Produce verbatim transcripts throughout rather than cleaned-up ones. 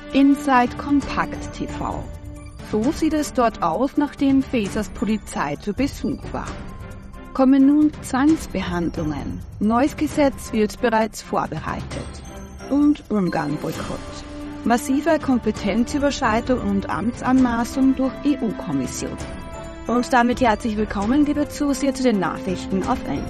Inside Kompakt T V. So sieht es dort aus, nachdem Faesers Polizei zu Besuch war. Kommen nun Zwangsbehandlungen. Neues Gesetz wird bereits vorbereitet. Und Ungarn-Boykott. Massive Kompetenzüberschreitung und Amtsanmaßung durch E U-Kommission. Und damit herzlich willkommen, liebe Zuseher, zu den Nachrichten auf N.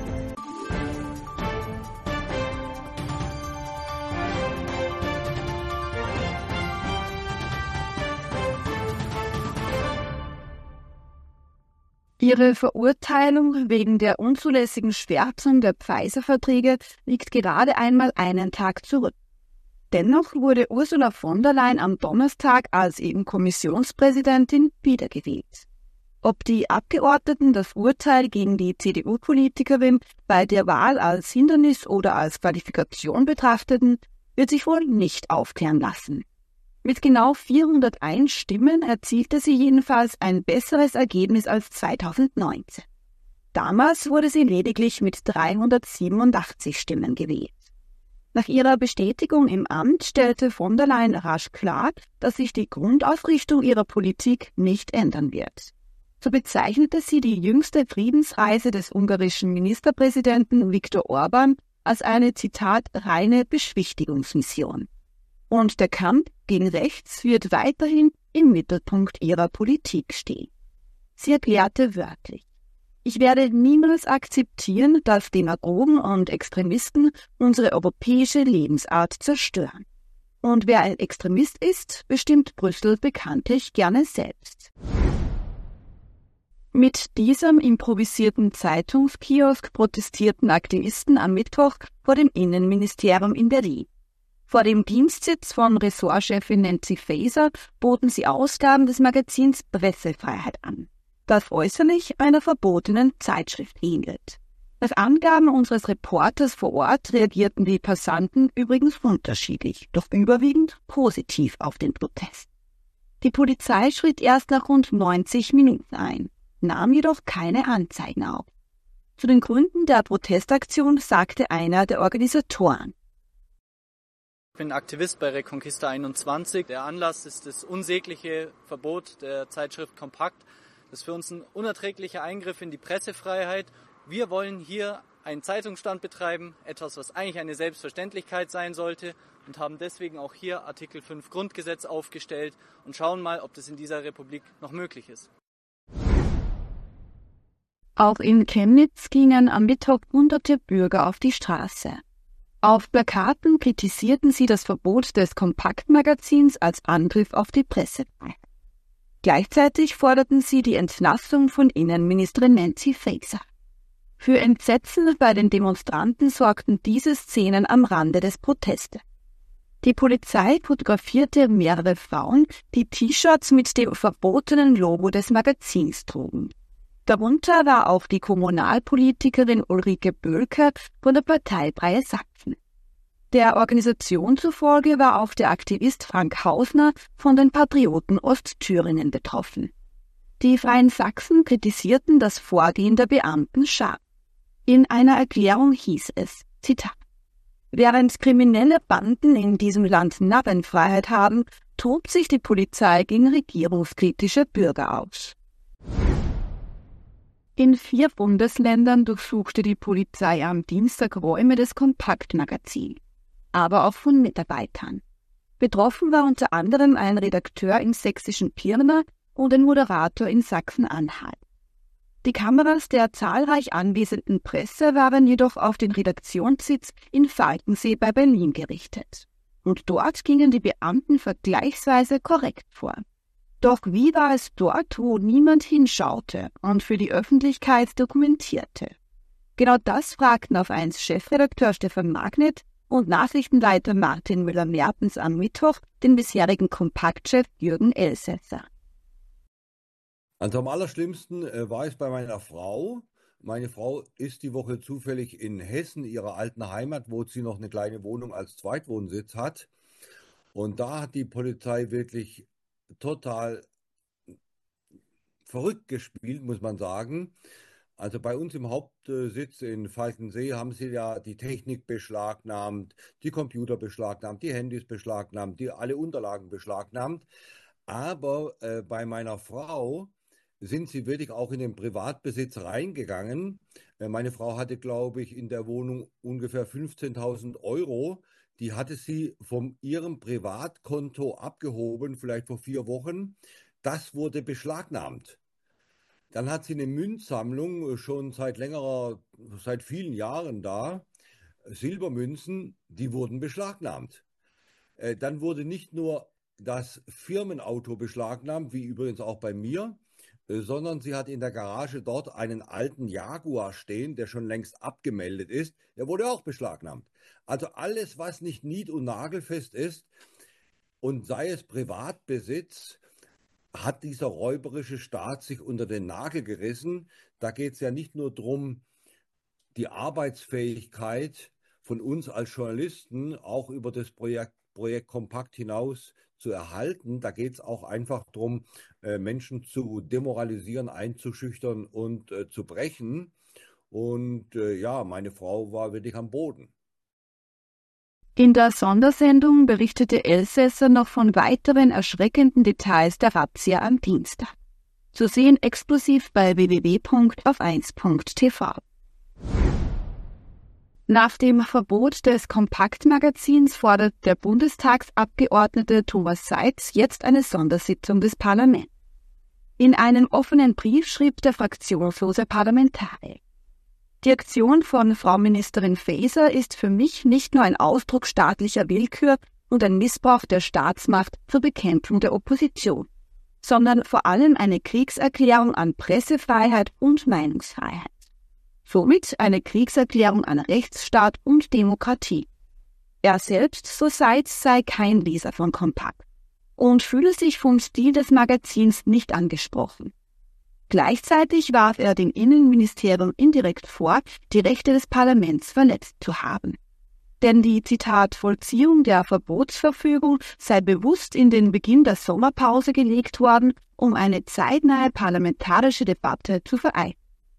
Ihre Verurteilung wegen der unzulässigen Schwärzung der Pfizer-Verträge liegt gerade einmal einen Tag zurück. Dennoch wurde Ursula von der Leyen am Donnerstag als E U-Kommissionspräsidentin wiedergewählt. Ob die Abgeordneten das Urteil gegen die C D U-Politikerin bei der Wahl als Hindernis oder als Qualifikation betrachteten, wird sich wohl nicht aufklären lassen. Mit genau vierhunderteins Stimmen erzielte sie jedenfalls ein besseres Ergebnis als zweitausendneunzehn. Damals wurde sie lediglich mit dreihundertsiebenundachtzig Stimmen gewählt. Nach ihrer Bestätigung im Amt stellte von der Leyen rasch klar, dass sich die Grundausrichtung ihrer Politik nicht ändern wird. So bezeichnete sie die jüngste Friedensreise des ungarischen Ministerpräsidenten Viktor Orbán als eine, Zitat, reine Beschwichtigungsmission. Und der Kampf gegen rechts wird weiterhin im Mittelpunkt ihrer Politik stehen. Sie erklärte wörtlich: Ich werde niemals akzeptieren, dass Demagogen und Extremisten unsere europäische Lebensart zerstören. Und wer ein Extremist ist, bestimmt Brüssel bekanntlich gerne selbst. Mit diesem improvisierten Zeitungskiosk protestierten Aktivisten am Mittwoch vor dem Innenministerium in Berlin. Vor dem Dienstsitz von Ressortchefin Nancy Faeser boten sie Ausgaben des Magazins Pressefreiheit an, das äußerlich einer verbotenen Zeitschrift ähnelt. Nach Angaben unseres Reporters vor Ort reagierten die Passanten übrigens unterschiedlich, doch überwiegend positiv auf den Protest. Die Polizei schritt erst nach rund neunzig Minuten ein, nahm jedoch keine Anzeigen auf. Zu den Gründen der Protestaktion sagte einer der Organisatoren: Ich bin Aktivist bei Reconquista einundzwanzig. Der Anlass ist das unsägliche Verbot der Zeitschrift Kompakt. Das ist für uns ein unerträglicher Eingriff in die Pressefreiheit. Wir wollen hier einen Zeitungsstand betreiben, etwas, was eigentlich eine Selbstverständlichkeit sein sollte, und haben deswegen auch hier Artikel fünf Grundgesetz aufgestellt und schauen mal, ob das in dieser Republik noch möglich ist. Auch in Chemnitz gingen am Mittwoch hunderte Bürger auf die Straße. Auf Plakaten kritisierten sie das Verbot des Kompaktmagazins als Angriff auf die Pressefreiheit. Gleichzeitig forderten sie die Entlassung von Innenministerin Nancy Faeser. Für Entsetzen bei den Demonstranten sorgten diese Szenen am Rande des Protestes. Die Polizei fotografierte mehrere Frauen, die T-Shirts mit dem verbotenen Logo des Magazins trugen. Darunter war auch die Kommunalpolitikerin Ulrike Bölker von der Partei Freie Sachsen. Der Organisation zufolge war auch der Aktivist Frank Hausner von den Patrioten Ostthüringen betroffen. Die Freien Sachsen kritisierten das Vorgehen der Beamten scharf. In einer Erklärung hieß es, Zitat: Während kriminelle Banden in diesem Land Narrenfreiheit haben, tobt sich die Polizei gegen regierungskritische Bürger aus. In vier Bundesländern durchsuchte die Polizei am Dienstag Räume des Kompaktmagazins, aber auch von Mitarbeitern. Betroffen war unter anderem ein Redakteur im sächsischen Pirna und ein Moderator in Sachsen-Anhalt. Die Kameras der zahlreich anwesenden Presse waren jedoch auf den Redaktionssitz in Falkensee bei Berlin gerichtet. Und dort gingen die Beamten vergleichsweise korrekt vor. Doch wie war es dort, wo niemand hinschaute und für die Öffentlichkeit dokumentierte? Genau das fragten auf eins Chefredakteur Stefan Magnet und Nachrichtenleiter Martin Müller-Mertens am Mittwoch den bisherigen Kompaktchef Jürgen Elsässer. Also am allerschlimmsten äh, war es bei meiner Frau. Meine Frau ist die Woche zufällig in Hessen, ihrer alten Heimat, wo sie noch eine kleine Wohnung als Zweitwohnsitz hat. Und da hat die Polizei wirklich total verrückt gespielt, muss man sagen. Also bei uns im Hauptsitz in Falkensee haben sie ja die Technik beschlagnahmt, die Computer beschlagnahmt, die Handys beschlagnahmt, die alle Unterlagen beschlagnahmt. Aber äh, bei meiner Frau sind sie wirklich auch in den Privatbesitz reingegangen. Äh, meine Frau hatte, glaube ich, in der Wohnung ungefähr fünfzehntausend Euro. Die hatte sie von ihrem Privatkonto abgehoben, vielleicht vor vier Wochen. Das wurde beschlagnahmt. Dann hat sie eine Münzsammlung schon seit längerer, seit vielen Jahren da. Silbermünzen, die wurden beschlagnahmt. Äh, Dann wurde nicht nur das Firmenauto beschlagnahmt, wie übrigens auch bei mir, äh, sondern sie hat in der Garage dort einen alten Jaguar stehen, der schon längst abgemeldet ist. Der wurde auch beschlagnahmt. Also alles, was nicht nied- und nagelfest ist und sei es Privatbesitz, hat dieser räuberische Staat sich unter den Nagel gerissen. Da geht es ja nicht nur darum, die Arbeitsfähigkeit von uns als Journalisten auch über das Projekt, Projekt Kompakt hinaus zu erhalten. Da geht es auch einfach darum, äh, Menschen zu demoralisieren, einzuschüchtern und äh, zu brechen. Und äh, ja, meine Frau war wirklich am Boden. In der Sondersendung berichtete Elsässer noch von weiteren erschreckenden Details der Razzia am Dienstag. Zu sehen exklusiv bei w w w punkt auf eins punkt t v. Nach dem Verbot des Kompaktmagazins fordert der Bundestagsabgeordnete Thomas Seitz jetzt eine Sondersitzung des Parlaments. In einem offenen Brief schrieb der fraktionslose Parlamentarier: Die Aktion von Frau Ministerin Faeser ist für mich nicht nur ein Ausdruck staatlicher Willkür und ein Missbrauch der Staatsmacht zur Bekämpfung der Opposition, sondern vor allem eine Kriegserklärung an Pressefreiheit und Meinungsfreiheit. Somit eine Kriegserklärung an Rechtsstaat und Demokratie. Er selbst, so Seitz, sei kein Leser von Kompakt und fühle sich vom Stil des Magazins nicht angesprochen. Gleichzeitig warf er dem Innenministerium indirekt vor, die Rechte des Parlaments verletzt zu haben. Denn die, Zitat, Vollziehung der Verbotsverfügung sei bewusst in den Beginn der Sommerpause gelegt worden, um eine zeitnahe parlamentarische Debatte zu vereiteln.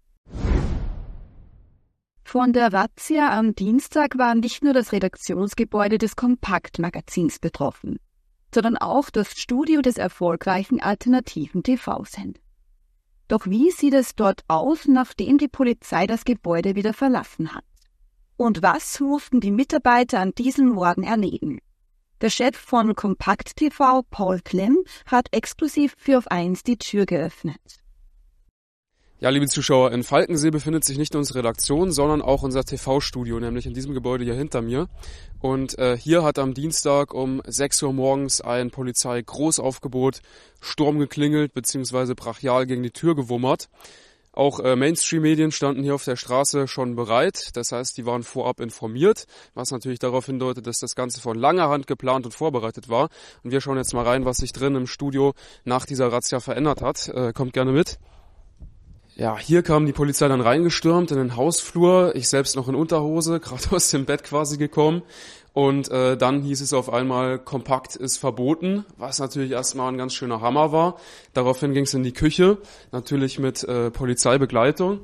Von der Razzia am Dienstag war nicht nur das Redaktionsgebäude des Kompaktmagazins betroffen, sondern auch das Studio des erfolgreichen alternativen T V-Senders. Doch wie sieht es dort aus, nachdem die Polizei das Gebäude wieder verlassen hat? Und was mussten die Mitarbeiter an diesem Morgen erleben? Der Chef von Kompakt T V, Paul Klemm, hat exklusiv für auf eins die Tür geöffnet. Ja, liebe Zuschauer, in Falkensee befindet sich nicht nur unsere Redaktion, sondern auch unser T V-Studio, nämlich in diesem Gebäude hier hinter mir. Und äh, hier hat am Dienstag um sechs Uhr morgens ein Polizei-Großaufgebot Sturm geklingelt bzw. brachial gegen die Tür gewummert. Auch äh, Mainstream-Medien standen hier auf der Straße schon bereit, das heißt, die waren vorab informiert, was natürlich darauf hindeutet, dass das Ganze von langer Hand geplant und vorbereitet war. Und wir schauen jetzt mal rein, was sich drin im Studio nach dieser Razzia verändert hat. Äh, kommt gerne mit. Ja, hier kam die Polizei dann reingestürmt in den Hausflur, ich selbst noch in Unterhose, gerade aus dem Bett quasi gekommen. Und äh, dann hieß es auf einmal, Kompakt ist verboten, was natürlich erstmal ein ganz schöner Hammer war. Daraufhin ging es in die Küche, natürlich mit äh, Polizeibegleitung.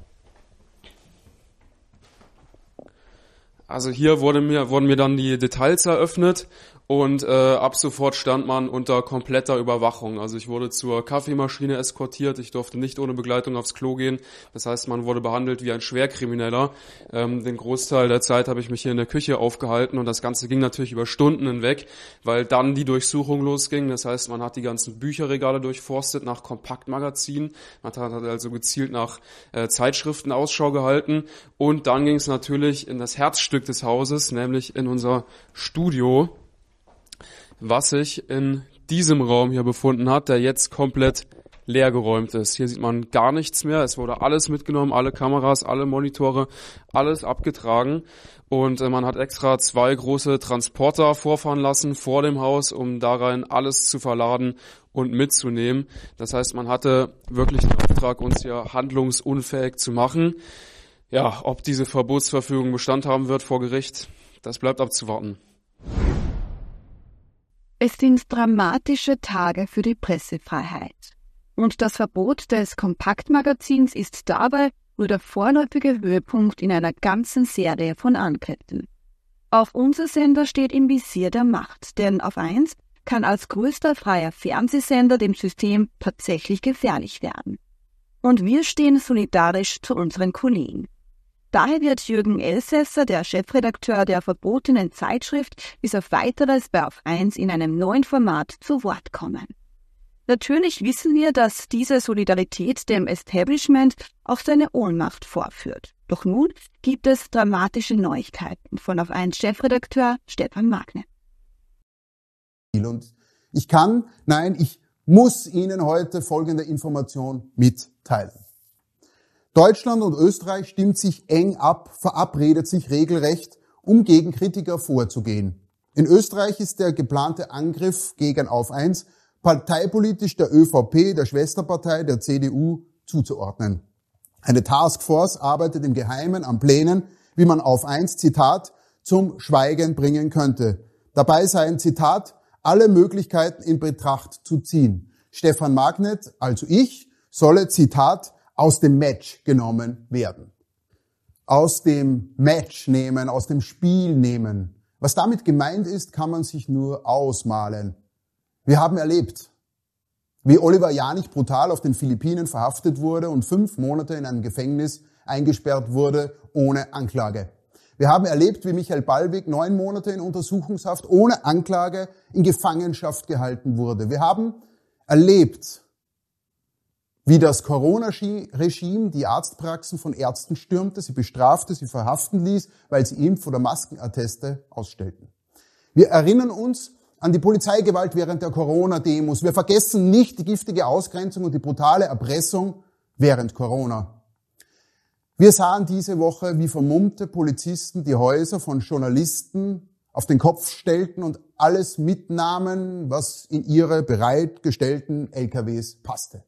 Also hier wurde mir, wurden mir dann die Details eröffnet. Und äh, ab sofort stand man unter kompletter Überwachung. Also ich wurde zur Kaffeemaschine eskortiert, ich durfte nicht ohne Begleitung aufs Klo gehen. Das heißt, man wurde behandelt wie ein Schwerkrimineller. Ähm, den Großteil der Zeit habe ich mich hier in der Küche aufgehalten und das Ganze ging natürlich über Stunden hinweg, weil dann die Durchsuchung losging. Das heißt, man hat die ganzen Bücherregale durchforstet nach Kompaktmagazinen. Man hat also gezielt nach äh, Zeitschriften Ausschau gehalten. Und dann ging es natürlich in das Herzstück des Hauses, nämlich in unser Studio, was sich in diesem Raum hier befunden hat, der jetzt komplett leergeräumt ist. Hier sieht man gar nichts mehr. Es wurde alles mitgenommen, alle Kameras, alle Monitore, alles abgetragen. Und äh, man hat extra zwei große Transporter vorfahren lassen vor dem Haus, um da rein alles zu verladen und mitzunehmen. Das heißt, man hatte wirklich den Auftrag, uns hier handlungsunfähig zu machen. Ja, ob diese Verbotsverfügung Bestand haben wird vor Gericht, das bleibt abzuwarten. Es sind dramatische Tage für die Pressefreiheit. Und das Verbot des Kompaktmagazins ist dabei nur der vorläufige Höhepunkt in einer ganzen Serie von Angriffen. Auch unser Sender steht im Visier der Macht, denn auf eins kann als größter freier Fernsehsender dem System tatsächlich gefährlich werden. Und wir stehen solidarisch zu unseren Kollegen. Daher wird Jürgen Elsässer, der Chefredakteur der verbotenen Zeitschrift, bis auf Weiteres bei auf eins in einem neuen Format zu Wort kommen. Natürlich wissen wir, dass diese Solidarität dem Establishment auch seine Ohnmacht vorführt. Doch nun gibt es dramatische Neuigkeiten von auf eins Chefredakteur Stefan Magnet. Und ich kann, nein, ich muss Ihnen heute folgende Information mitteilen. Deutschland und Österreich stimmt sich eng ab, verabredet sich regelrecht, um gegen Kritiker vorzugehen. In Österreich ist der geplante Angriff gegen auf eins parteipolitisch der ÖVP, der Schwesterpartei der C D U, zuzuordnen. Eine Taskforce arbeitet im Geheimen an Plänen, wie man auf eins, Zitat, zum Schweigen bringen könnte. Dabei seien, Zitat, alle Möglichkeiten in Betracht zu ziehen. Stefan Magnet, also ich, solle, Zitat, aus dem Match genommen werden. Aus dem Match nehmen, aus dem Spiel nehmen. Was damit gemeint ist, kann man sich nur ausmalen. Wir haben erlebt, wie Oliver Janich brutal auf den Philippinen verhaftet wurde und fünf Monate in einem Gefängnis eingesperrt wurde, ohne Anklage. Wir haben erlebt, wie Michael Ballweg neun Monate in Untersuchungshaft ohne Anklage in Gefangenschaft gehalten wurde. Wir haben erlebt, wie das Corona-Regime die Arztpraxen von Ärzten stürmte, sie bestrafte, sie verhaften ließ, weil sie Impf- oder Maskenatteste ausstellten. Wir erinnern uns an die Polizeigewalt während der Corona-Demos. Wir vergessen nicht die giftige Ausgrenzung und die brutale Erpressung während Corona. Wir sahen diese Woche, wie vermummte Polizisten die Häuser von Journalisten auf den Kopf stellten und alles mitnahmen, was in ihre bereitgestellten L K Ws passte.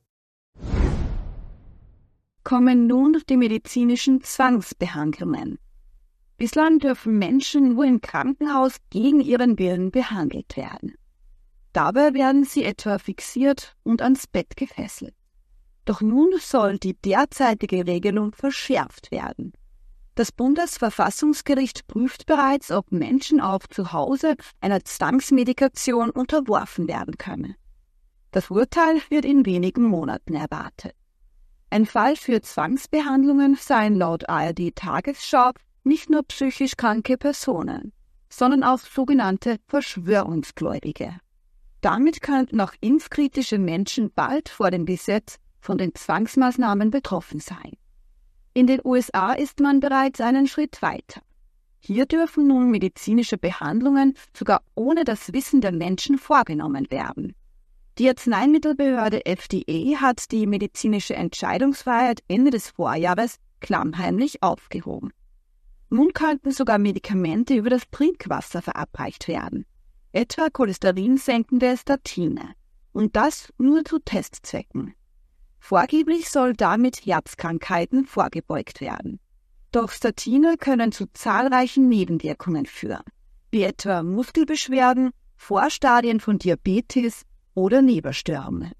Kommen nun die medizinischen Zwangsbehandlungen. Bislang dürfen Menschen nur im Krankenhaus gegen ihren Willen behandelt werden. Dabei werden sie etwa fixiert und ans Bett gefesselt. Doch nun soll die derzeitige Regelung verschärft werden. Das Bundesverfassungsgericht prüft bereits, ob Menschen auch zu Hause einer Zwangsmedikation unterworfen werden können. Das Urteil wird in wenigen Monaten erwartet. Ein Fall für Zwangsbehandlungen seien laut A R D-Tagesschau nicht nur psychisch kranke Personen, sondern auch sogenannte Verschwörungsgläubige. Damit könnten auch impfkritische Menschen bald vor dem Gesetz von den Zwangsmaßnahmen betroffen sein. In den U S A ist man bereits einen Schritt weiter. Hier dürfen nun medizinische Behandlungen sogar ohne das Wissen der Menschen vorgenommen werden. Die Arzneimittelbehörde F D A hat die medizinische Entscheidungsfreiheit Ende des Vorjahres klammheimlich aufgehoben. Nun könnten sogar Medikamente über das Trinkwasser verabreicht werden, etwa cholesterinsenkende Statine, und das nur zu Testzwecken. Vorgeblich soll damit Herzkrankheiten vorgebeugt werden. Doch Statine können zu zahlreichen Nebenwirkungen führen, wie etwa Muskelbeschwerden, Vorstadien von Diabetes oder Leberstörungen.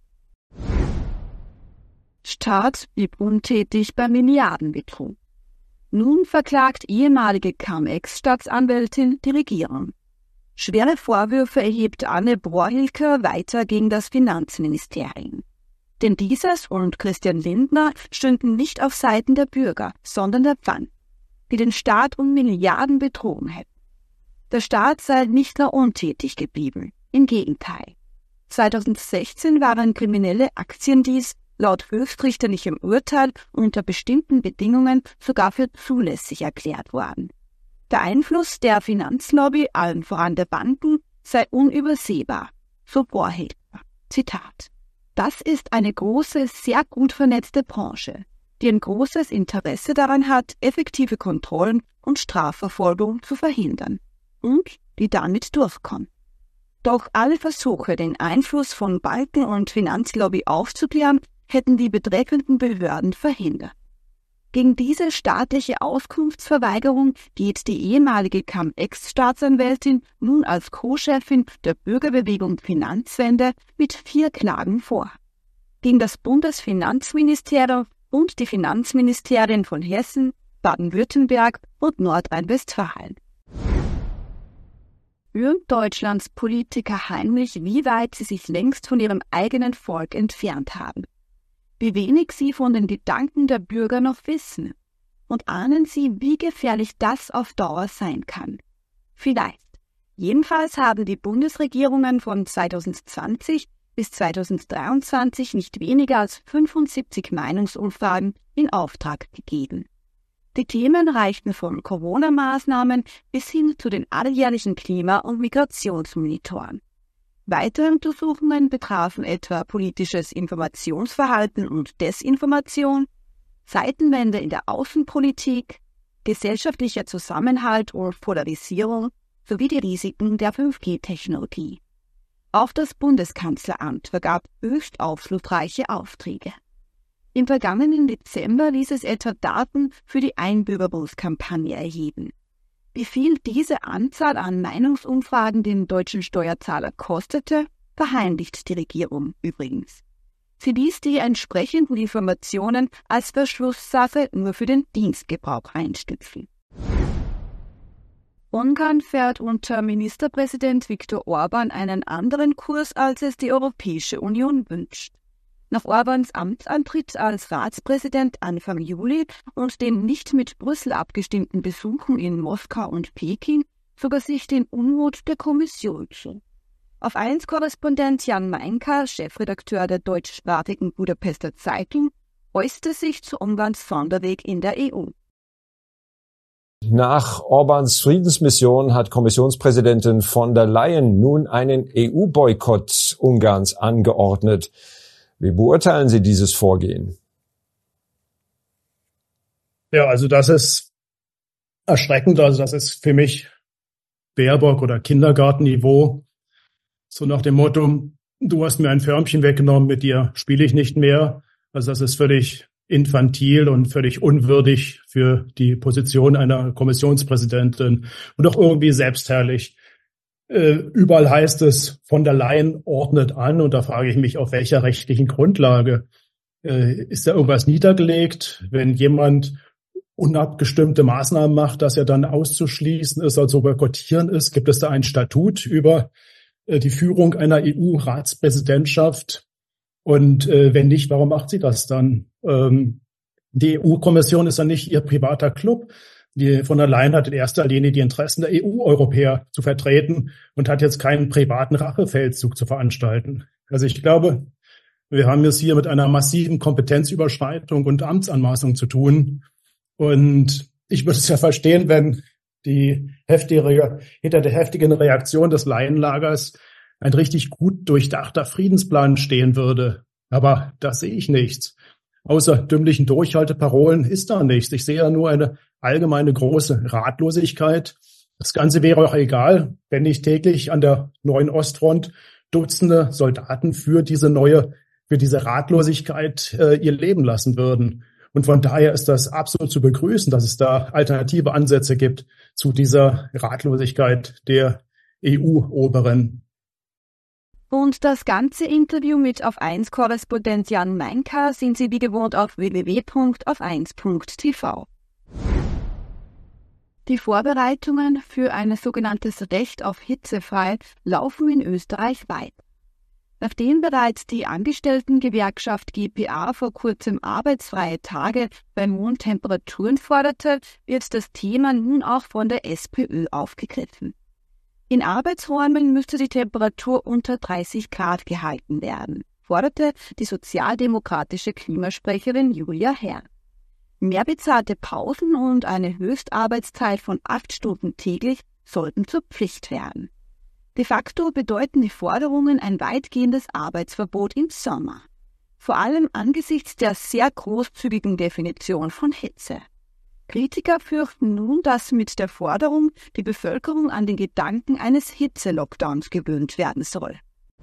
Staat blieb untätig bei Milliardenbetrug. Nun verklagt ehemalige Cum-Ex-Staatsanwältin die Regierung. Schwere Vorwürfe erhebt Anne Brohilker weiter gegen das Finanzministerium. Denn dieses und Christian Lindner stünden nicht auf Seiten der Bürger, sondern der Banken, die den Staat um Milliarden betrogen hätten. Der Staat sei nicht nur untätig geblieben, im Gegenteil. zweitausendsechzehn waren kriminelle Aktiendeals laut höchstrichterlichem Urteil unter bestimmten Bedingungen sogar für zulässig erklärt worden. Der Einfluss der Finanzlobby, allen voran der Banken, sei unübersehbar, so Brohilker. Zitat: Das ist eine große, sehr gut vernetzte Branche, die ein großes Interesse daran hat, effektive Kontrollen und Strafverfolgung zu verhindern und die damit durchkommt. Doch alle Versuche, den Einfluss von Banken und Finanzlobby aufzuklären, hätten die betreffenden Behörden verhindert. Gegen diese staatliche Auskunftsverweigerung geht die ehemalige Cum-Ex-Staatsanwältin nun als Co-Chefin der Bürgerbewegung Finanzwende mit vier Klagen vor. Gegen das Bundesfinanzministerium und die Finanzministerien von Hessen, Baden-Württemberg und Nordrhein-Westfalen. Rühmt Deutschlands Politiker heimlich, wie weit sie sich längst von ihrem eigenen Volk entfernt haben. Wie wenig sie von den Gedanken der Bürger noch wissen. Und ahnen sie, wie gefährlich das auf Dauer sein kann. Vielleicht. Jedenfalls haben die Bundesregierungen von zweitausendzwanzig bis zweitausenddreiundzwanzig nicht weniger als fünfundsiebzig Meinungsumfragen in Auftrag gegeben. Die Themen reichten von Corona-Maßnahmen bis hin zu den alljährlichen Klima- und Migrationsmonitoren. Weitere Untersuchungen betrafen etwa politisches Informationsverhalten und Desinformation, Zeitenwende in der Außenpolitik, gesellschaftlicher Zusammenhalt und Polarisierung sowie die Risiken der fünf G Technologie. Auch das Bundeskanzleramt vergab höchst aufschlussreiche Aufträge. Im vergangenen Dezember ließ es etwa Daten für die Einbürgerungskampagne erheben. Wie viel diese Anzahl an Meinungsumfragen den deutschen Steuerzahler kostete, verheimlicht die Regierung übrigens. Sie ließ die entsprechenden Informationen als Verschlusssache nur für den Dienstgebrauch einstüpfen. Ungarn fährt unter Ministerpräsident Viktor Orban einen anderen Kurs, als es die Europäische Union wünscht. Nach Orbans Amtsantritt als Ratspräsident Anfang Juli und den nicht mit Brüssel abgestimmten Besuchen in Moskau und Peking zog er sich den Unmut der Kommission zu. Auf eins Korrespondent Jan Meinka, Chefredakteur der deutschsprachigen Budapester Zeitung, äußerte sich zu Ungarns Sonderweg in der E U. Nach Orbans Friedensmission hat Kommissionspräsidentin von der Leyen nun einen E U-Boykott Ungarns angeordnet. Wie beurteilen Sie dieses Vorgehen? Ja, also das ist erschreckend. Also das ist für mich Baerbock- oder Kindergartenniveau. So nach dem Motto, du hast mir ein Förmchen weggenommen, mit dir spiele ich nicht mehr. Also das ist völlig infantil und völlig unwürdig für die Position einer Kommissionspräsidentin und auch irgendwie selbstherrlich. Äh, überall heißt es, von der Leyen ordnet an, und da frage ich mich, auf welcher rechtlichen Grundlage äh, ist da irgendwas niedergelegt, wenn jemand unabgestimmte Maßnahmen macht, dass er dann auszuschließen ist, also boykottieren ist? Gibt es da ein Statut über äh, die Führung einer E U-Ratspräsidentschaft? Und äh, wenn nicht, warum macht sie das dann? Ähm, die E U-Kommission ist ja nicht ihr privater Club. Die von der Leyen hat in erster Linie die Interessen der E U-Europäer zu vertreten und hat jetzt keinen privaten Rachefeldzug zu veranstalten. Also ich glaube, wir haben es hier mit einer massiven Kompetenzüberschreitung und Amtsanmaßung zu tun. Und ich würde es ja verstehen, wenn die heftige, hinter der heftigen Reaktion des Leyen-Lagers ein richtig gut durchdachter Friedensplan stehen würde. Aber da sehe ich nichts. Außer dümmlichen Durchhalteparolen ist da nichts. Ich sehe ja nur eine allgemeine große Ratlosigkeit. Das Ganze wäre auch egal, wenn nicht täglich an der neuen Ostfront Dutzende Soldaten für diese neue, für diese Ratlosigkeit äh, ihr Leben lassen würden. Und von daher ist das absolut zu begrüßen, dass es da alternative Ansätze gibt zu dieser Ratlosigkeit der E U-Oberen. Und das ganze Interview mit Auf eins Korrespondent Jan Meinka sind Sie wie gewohnt auf w w w punkt auf eins punkt t v. Die Vorbereitungen für ein sogenanntes Recht auf hitzefrei laufen in Österreich weit. Nachdem bereits die Angestelltengewerkschaft G P A vor kurzem arbeitsfreie Tage bei hohen Temperaturen forderte, wird das Thema nun auch von der SPÖ aufgegriffen. In Arbeitsräumen müsste die Temperatur unter dreißig Grad gehalten werden, forderte die sozialdemokratische Klimasprecherin Julia Herr. Mehr bezahlte Pausen und eine Höchstarbeitszeit von acht Stunden täglich sollten zur Pflicht werden. De facto bedeuten die Forderungen ein weitgehendes Arbeitsverbot im Sommer. Vor allem angesichts der sehr großzügigen Definition von Hitze. Kritiker fürchten nun, dass mit der Forderung die Bevölkerung an den Gedanken eines Hitze-Lockdowns gewöhnt werden soll.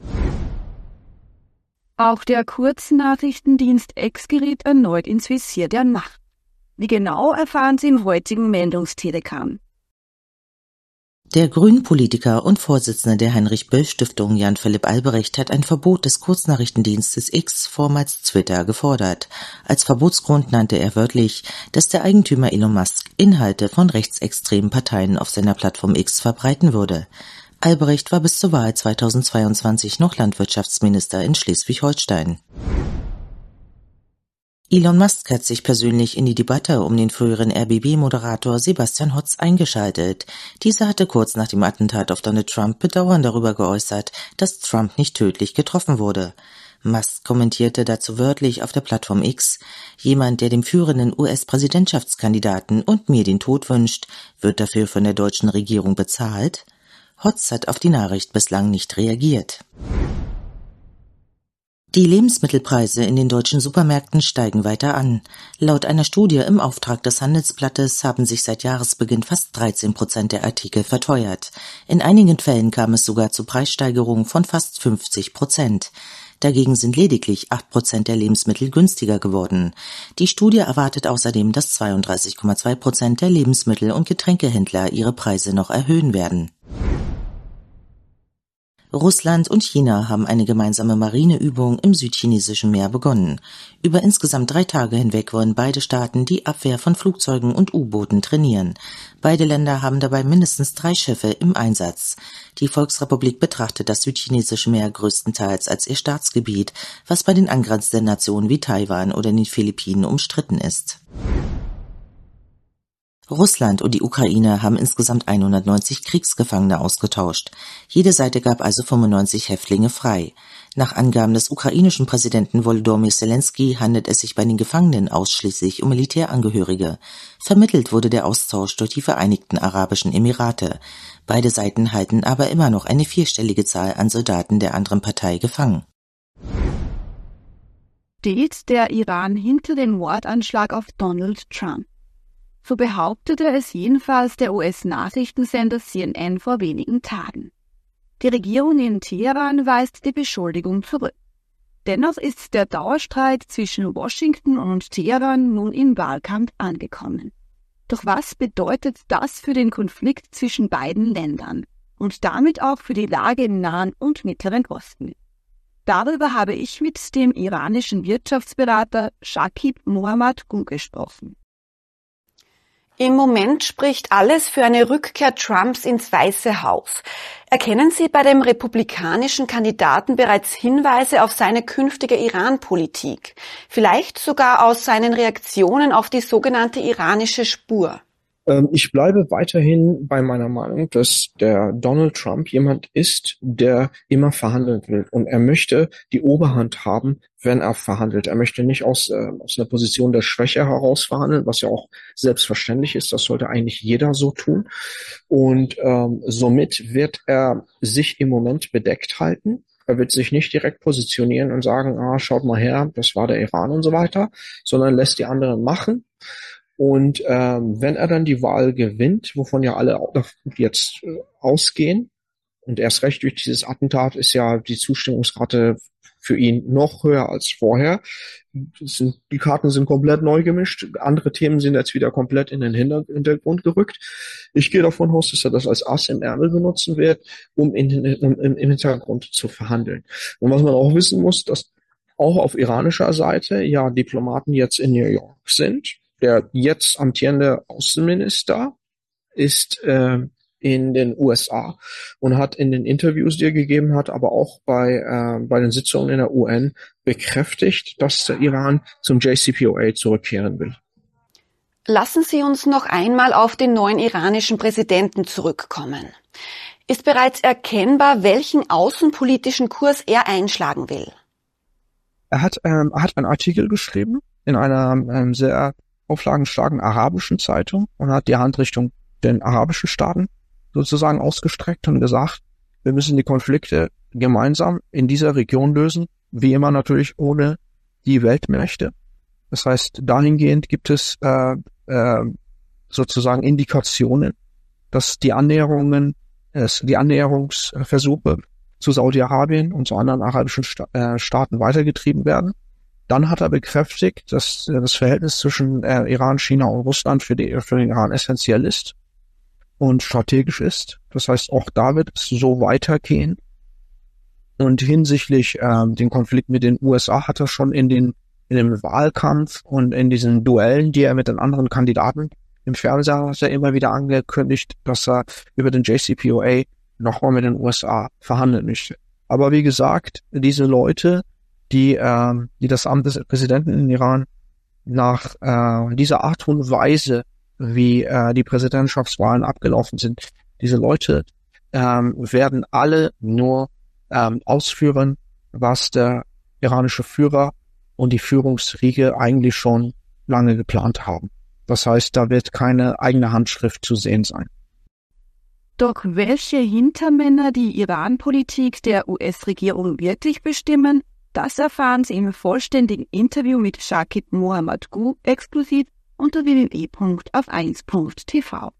Auch der Kurznachrichtendienst X geriet erneut ins Visier der Macht. Wie genau erfahren Sie im heutigen Meldungstelegramm. Der Grünen-Politiker und Vorsitzende der Heinrich-Böll-Stiftung Jan-Philipp Albrecht hat ein Verbot des Kurznachrichtendienstes X, vormals Twitter, gefordert. Als Verbotsgrund nannte er wörtlich, dass der Eigentümer Elon Musk Inhalte von rechtsextremen Parteien auf seiner Plattform X verbreiten würde. Albrecht war bis zur Wahl zweitausendzweiundzwanzig noch Landwirtschaftsminister in Schleswig-Holstein. Elon Musk hat sich persönlich in die Debatte um den früheren R B B-Moderator Sebastian Hotz eingeschaltet. Dieser hatte kurz nach dem Attentat auf Donald Trump Bedauern darüber geäußert, dass Trump nicht tödlich getroffen wurde. Musk kommentierte dazu wörtlich auf der Plattform X: Jemand, der dem führenden U S-Präsidentschaftskandidaten und mir den Tod wünscht, wird dafür von der deutschen Regierung bezahlt? Hotz hat auf die Nachricht bislang nicht reagiert. Die Lebensmittelpreise in den deutschen Supermärkten steigen weiter an. Laut einer Studie im Auftrag des Handelsblattes haben sich seit Jahresbeginn fast dreizehn Prozent der Artikel verteuert. In einigen Fällen kam es sogar zu Preissteigerungen von fast fünfzig Prozent. Dagegen sind lediglich acht Prozent der Lebensmittel günstiger geworden. Die Studie erwartet außerdem, dass zweiunddreißig Komma zwei Prozent der Lebensmittel- und Getränkehändler ihre Preise noch erhöhen werden. Russland und China haben eine gemeinsame Marineübung im südchinesischen Meer begonnen. Über insgesamt drei Tage hinweg wollen beide Staaten die Abwehr von Flugzeugen und U-Booten trainieren. Beide Länder haben dabei mindestens drei Schiffe im Einsatz. Die Volksrepublik betrachtet das südchinesische Meer größtenteils als ihr Staatsgebiet, was bei den angrenzenden Nationen wie Taiwan oder den Philippinen umstritten ist. Russland und die Ukraine haben insgesamt hundertneunzig Kriegsgefangene ausgetauscht. Jede Seite gab also fünfundneunzig Häftlinge frei. Nach Angaben des ukrainischen Präsidenten Volodymyr Zelensky handelt es sich bei den Gefangenen ausschließlich um Militärangehörige. Vermittelt wurde der Austausch durch die Vereinigten Arabischen Emirate. Beide Seiten halten aber immer noch eine vierstellige Zahl an Soldaten der anderen Partei gefangen. Steht der Iran hinter dem Mordanschlag auf Donald Trump? So behauptete es jedenfalls der U S-Nachrichtensender C N N vor wenigen Tagen. Die Regierung in Teheran weist die Beschuldigung zurück. Dennoch ist der Dauerstreit zwischen Washington und Teheran nun im Wahlkampf angekommen. Doch was bedeutet das für den Konflikt zwischen beiden Ländern und damit auch für die Lage im Nahen und Mittleren Osten? Darüber habe ich mit dem iranischen Wirtschaftsberater Shakib Mohammadgou gesprochen. Im Moment spricht alles für eine Rückkehr Trumps ins Weiße Haus. Erkennen Sie bei dem republikanischen Kandidaten bereits Hinweise auf seine künftige Iran-Politik? Vielleicht sogar aus seinen Reaktionen auf die sogenannte iranische Spur? Ich bleibe weiterhin bei meiner Meinung, dass der Donald Trump jemand ist, der immer verhandeln will. Und er möchte die Oberhand haben, wenn er verhandelt. Er möchte nicht aus, äh, aus einer Position der Schwäche heraus verhandeln, was ja auch selbstverständlich ist. Das sollte eigentlich jeder so tun. Und ähm, somit wird er sich im Moment bedeckt halten. Er wird sich nicht direkt positionieren und sagen, ah, schaut mal her, das war der Iran und so weiter, sondern lässt die anderen machen. Und ähm, wenn er dann die Wahl gewinnt, wovon ja alle jetzt äh, ausgehen, und erst recht durch dieses Attentat ist ja die Zustimmungsrate für ihn noch höher als vorher. Sind, die Karten sind komplett neu gemischt. Andere Themen sind jetzt wieder komplett in den Hintergrund gerückt. Ich gehe davon aus, dass er das als Ass im Ärmel benutzen wird, um, in, um im Hintergrund zu verhandeln. Und was man auch wissen muss, dass auch auf iranischer Seite ja Diplomaten jetzt in New York sind. Der jetzt amtierende Außenminister ist äh, in den U S A und hat in den Interviews, die er gegeben hat, aber auch bei äh, bei den Sitzungen in der U N bekräftigt, dass der Iran zum J C P O A zurückkehren will. Lassen Sie uns noch einmal auf den neuen iranischen Präsidenten zurückkommen. Ist bereits erkennbar, welchen außenpolitischen Kurs er einschlagen will? Er hat, ähm, er hat einen Artikel geschrieben in einer ähm, sehr auflagenstarken arabischen Zeitung und hat die Hand Richtung den arabischen Staaten sozusagen ausgestreckt und gesagt, wir müssen die Konflikte gemeinsam in dieser Region lösen, wie immer natürlich ohne die Weltmächte. Das heißt, dahingehend gibt es äh, äh, sozusagen Indikationen, dass die Annäherungen, äh, die Annäherungsversuche zu Saudi-Arabien und zu anderen arabischen Sta- äh, Staaten weitergetrieben werden. Dann hat er bekräftigt, dass äh, das Verhältnis zwischen äh, Iran, China und Russland für, die, für den Iran essentiell ist. und strategisch ist. Das heißt, auch da wird es so weitergehen. Und hinsichtlich äh, den Konflikt mit den U S A hat er schon in den in dem Wahlkampf und in diesen Duellen, die er mit den anderen Kandidaten im Fernseher hat er immer wieder angekündigt, dass er über den J C P O A nochmal mit den U S A verhandeln möchte. Aber wie gesagt, diese Leute, die äh, die das Amt des Präsidenten in Iran nach äh, dieser Art und Weise, wie äh, die Präsidentschaftswahlen abgelaufen sind, diese Leute ähm, werden alle nur ähm, ausführen, was der iranische Führer und die Führungsriege eigentlich schon lange geplant haben. Das heißt, da wird keine eigene Handschrift zu sehen sein. Doch welche Hintermänner die Iran-Politik der U S-Regierung wirklich bestimmen, das erfahren Sie im vollständigen Interview mit Shakib Mohammadgoo exklusiv unter w w w punkt auf eins punkt t v.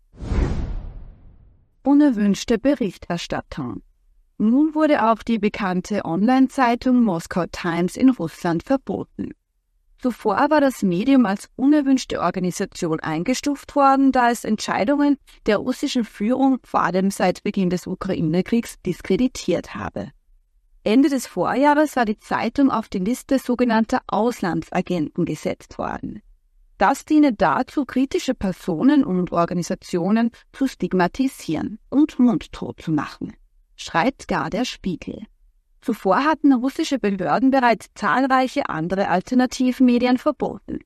Unerwünschte Berichterstattung. Nun wurde auch die bekannte Online-Zeitung Moscow Times in Russland verboten. Zuvor war das Medium als unerwünschte Organisation eingestuft worden, da es Entscheidungen der russischen Führung vor allem seit Beginn des Ukraine-Kriegs diskreditiert habe. Ende des Vorjahres war die Zeitung auf die Liste sogenannter Auslandsagenten gesetzt worden. Das diene dazu, kritische Personen und Organisationen zu stigmatisieren und mundtot zu machen, schreibt gar der Spiegel. Zuvor hatten russische Behörden bereits zahlreiche andere Alternativmedien verboten.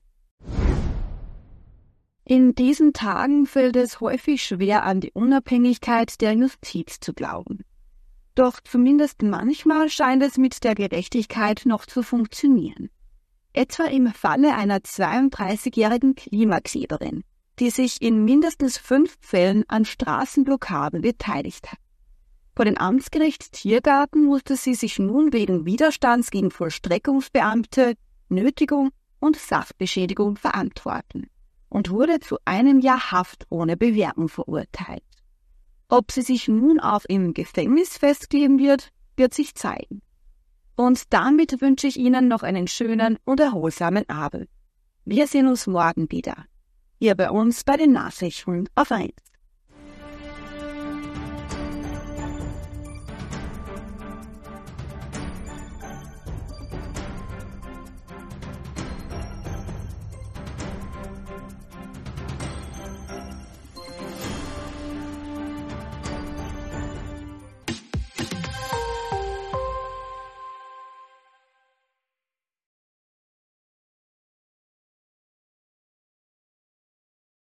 In diesen Tagen fällt es häufig schwer, an die Unabhängigkeit der Justiz zu glauben. Doch zumindest manchmal scheint es mit der Gerechtigkeit noch zu funktionieren. Etwa im Falle einer zweiunddreißigjährigen Klimakleberin, die sich in mindestens fünf Fällen an Straßenblockaden beteiligt hat. Vor dem Amtsgericht Tiergarten musste sie sich nun wegen Widerstands gegen Vollstreckungsbeamte, Nötigung und Sachbeschädigung verantworten und wurde zu einem Jahr Haft ohne Bewährung verurteilt. Ob sie sich nun auch im Gefängnis festkleben wird, wird sich zeigen. Und damit wünsche ich Ihnen noch einen schönen und erholsamen Abend. Wir sehen uns morgen wieder. Hier bei uns bei den Nachrichten auf eins.